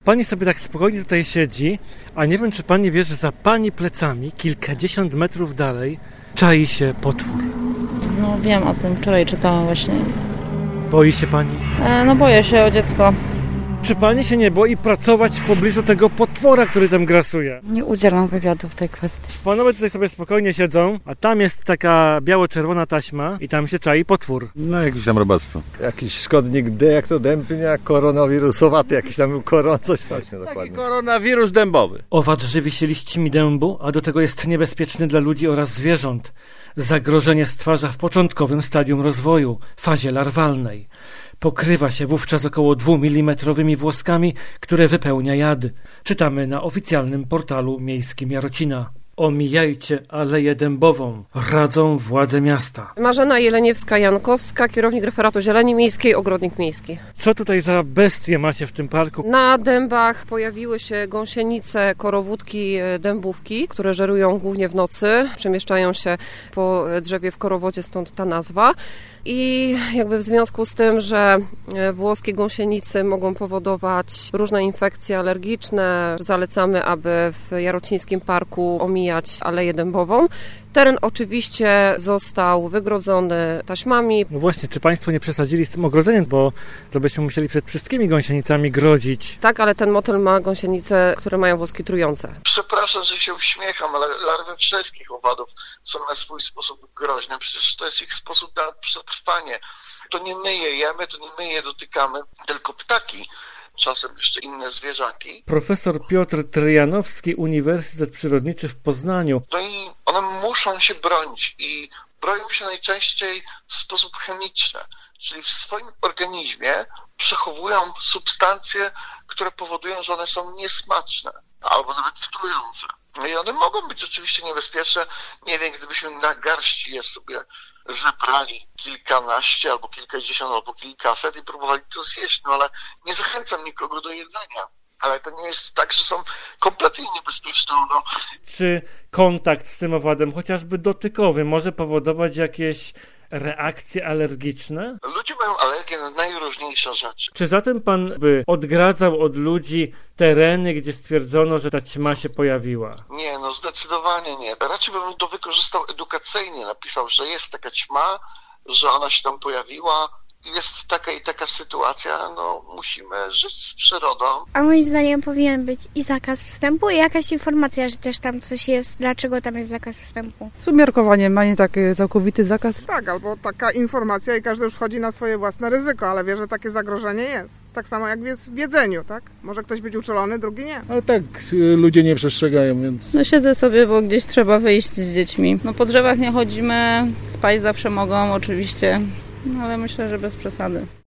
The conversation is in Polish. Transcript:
Pani sobie tak spokojnie tutaj siedzi, a nie wiem, czy pani wie, że za pani plecami, kilkadziesiąt metrów dalej, czai się potwór. No wiem o tym, wczoraj czytałam właśnie. Boi się pani? No boję się o dziecko. Czy pani się nie boi pracować w pobliżu tego potwora, który tam grasuje? Nie udzielam wywiadu w tej kwestii. Panowie tutaj sobie spokojnie siedzą, a tam jest taka biało-czerwona taśma i tam się czai potwór. No jakieś tam robactwo. Jakiś szkodnik D, jak to dębnia, koronawirusowaty, jakiś tam coś dokładnie. Taki koronawirus dębowy. Owad żywi się liśćmi dębu, a do tego jest niebezpieczny dla ludzi oraz zwierząt. Zagrożenie stwarza w początkowym stadium rozwoju, fazie larwalnej. Pokrywa się wówczas około 2 mm włoskami, które wypełnia jad. Czytamy na oficjalnym portalu miejskim Jarocina. Omijajcie Aleję Dębową, radzą władze miasta. Marzena Jeleniewska-Jankowska, kierownik referatu Zieleni Miejskiej, ogrodnik miejski. Co tutaj za bestie macie w tym parku? Na dębach pojawiły się gąsienice, korowódki, dębówki, które żerują głównie w nocy, przemieszczają się po drzewie w korowodzie, stąd ta nazwa. I jakby w związku z tym, że włoskie gąsienicy mogą powodować różne infekcje alergiczne, zalecamy, aby w Jarocińskim Parku omijać Aleję Dębową. Teren oczywiście został wygrodzony taśmami. No właśnie, czy państwo nie przesadzili z tym ogrodzeniem, bo to byśmy musieli przed wszystkimi gąsienicami grodzić. Tak, ale ten motyl ma gąsienice, które mają włoski trujące. Przepraszam, że się uśmiecham, ale larwy wszystkich owadów są na swój sposób groźne. Przecież to jest ich sposób na przetrwanie. To nie my je jemy, to nie my je dotykamy, tylko ptaki. Czasem jeszcze inne zwierzaki. Profesor Piotr Tryjanowski, Uniwersytet Przyrodniczy w Poznaniu. No i one muszą się bronić i bronią się najczęściej w sposób chemiczny, czyli w swoim organizmie przechowują substancje, które powodują, że one są niesmaczne albo nawet trujące. No i one mogą być oczywiście niebezpieczne. Nie wiem, gdybyśmy na garści je sobie zebrali kilkanaście, albo kilkadziesiąt, albo kilkaset i próbowali to zjeść, no ale nie zachęcam nikogo do jedzenia. Ale to nie jest tak, że są kompletnie niebezpieczne. No. Czy kontakt z tym owadem, chociażby dotykowy, może powodować jakieś reakcje alergiczne? Ludzie mają alergię na najróżniejsze rzeczy. Czy zatem pan by odgradzał od ludzi tereny, gdzie stwierdzono, że ta ćma się pojawiła? Nie, no zdecydowanie nie. Raczej bym to wykorzystał edukacyjnie. Napisał, że jest taka ćma, że ona się tam pojawiła. Jest taka i taka sytuacja, no musimy żyć z przyrodą. A moim zdaniem powinien być i zakaz wstępu i jakaś informacja, że też tam coś jest, dlaczego tam jest zakaz wstępu. Z umiarkowaniem, a nie taki całkowity zakaz. Tak, albo taka informacja i każdy już wchodzi na swoje własne ryzyko, ale wie, że takie zagrożenie jest. Tak samo jak jest w jedzeniu, tak? Może ktoś być uczulony, drugi nie. Ale tak ludzie nie przestrzegają, więc... No siedzę sobie, bo gdzieś trzeba wyjść z dziećmi. No po drzewach nie chodzimy, spać zawsze mogą oczywiście, ale myślę, że bez przesady.